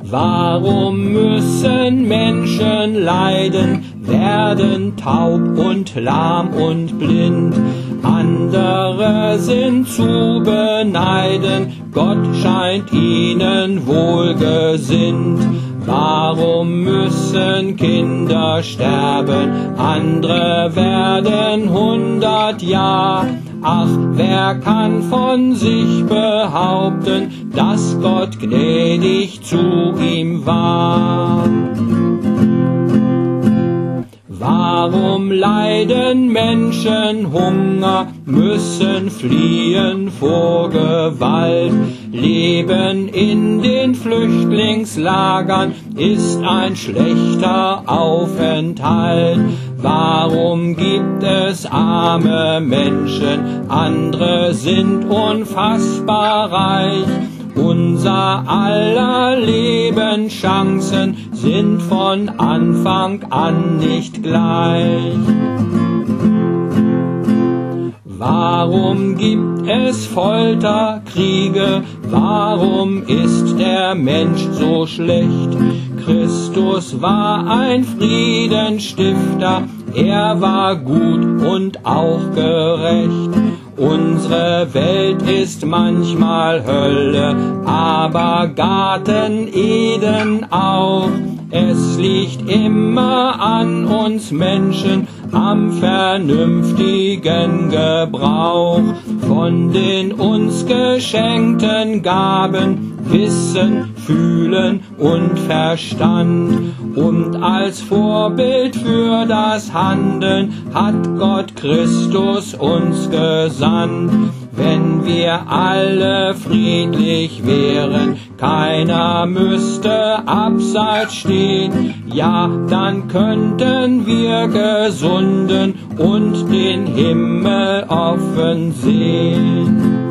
Warum müssen Menschen leiden, werden taub und lahm und blind? Andere sind zu beneiden, Gott scheint ihnen wohlgesinnt. Warum müssen Kinder sterben, andere werden 100 Jahr? Ach, wer kann von sich behaupten, dass Gott gnädig zu ihm war? Warum leiden Menschen Hunger, müssen fliehen vor Gewalt? Leben in den Flüchtlingslagern ist ein schlechter Aufenthalt. Warum gibt es arme Menschen, andere sind unfassbar reich? Unser aller Lebenschancen sind von Anfang an nicht gleich. Warum gibt es Folter, Kriege? Warum ist der Mensch so schlecht? Christus war ein Friedensstifter, er war gut und auch gerecht. Unsere Welt ist manchmal Hölle, aber Garten Eden auch. Es liegt immer an uns Menschen, am vernünftigen Gebrauch von den uns geschenkten Gaben, Wissen, Fühlen und Verstand. Und als Vorbild für das Handeln hat Gott Christus uns gesandt. Wenn wir alle friedlich wären, keiner müsste abseits stehen, ja, dann könnten wir gesunden und den Himmel offen sehen.